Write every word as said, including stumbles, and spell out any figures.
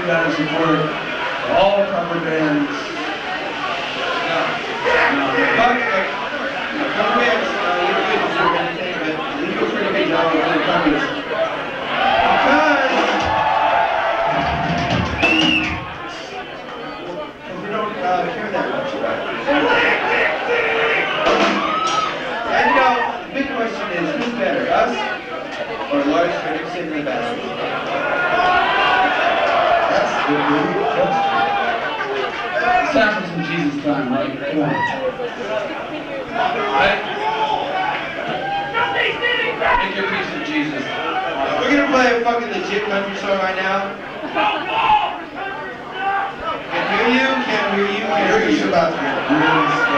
you got to support all cover bands. No. No. Fuck, like, no, cover bands, uh, we don't really deserve anything, but we do a pretty good job of really covers. Because... Because we don't uh, care that much about it. And you know, the big question is, who's better, us or Lars Fredrickson in the basket? That's good, dude. That's It's time for some Jesus time, right? Come on. Right? Make your peace with Jesus. We're gonna play a fucking legit country song right now. Can't hear you, can't hear you, can't hear Here's you. about to get really